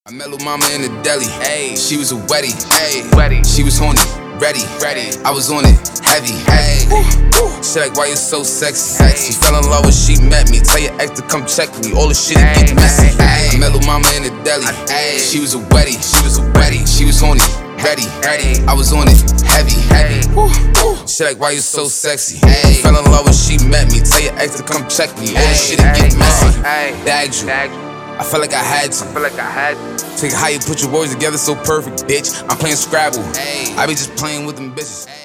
I met Lil Mama in the deli, ayy. She was a wetty, ayy. She was horny, ready. I was on it, heavy, ayy. She like, why you so sexy? She fell in love when she met me. Tell your ex to come check me. All the shit get messy. I met Lil Mama in the deli, ayy. She was a wetty, She was horny, ready. I was on it, heavy. She like, why you so sexy? Fell in love when she met me. Tell your ex to come check me. All the shit get messy. Bagged you. I felt like I had to. Take how you put your words together so perfect, bitch. I'm playing Scrabble. I be just playing with them bitches.